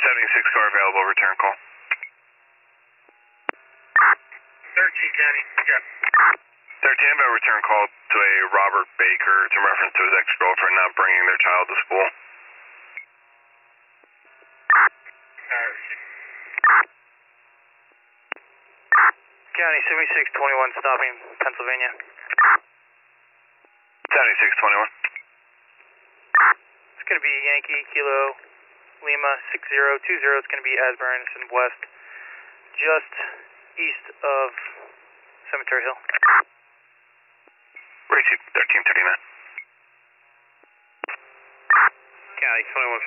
76 car available, return call. 13 County, yeah. 13, about return call to a Robert Baker. It's in reference to his ex-girlfriend not bringing their child to school. County 7621 stopping Pennsylvania. 7621. It's going to be Yankee Kilo Lima 6020. It's going to be Asbury West, just east of Cemetery Hill. Receive 1339. County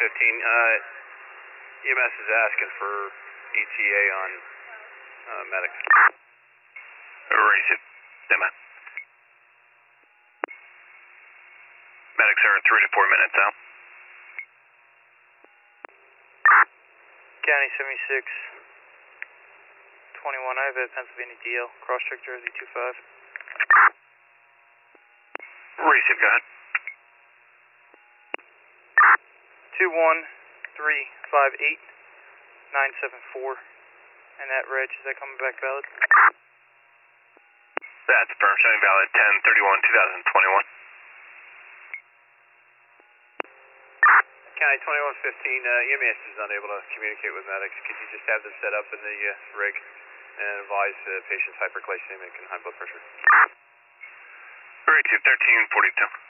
2115. EMS is asking for ETA on medics. Receive. Demo. Medics are 3 to 4 minutes out. County 7621. I have a Pennsylvania DL, Crosscheck Jersey 25. Receive, go ahead. 21358-974. And that reg, is that coming back valid? That's affirmed, showing valid 10/31/2021. County 2115, EMS is unable to communicate with medics. Could you just have them set up in the rig and advise the patient's hyperglycemic and high blood pressure? Receive 1342.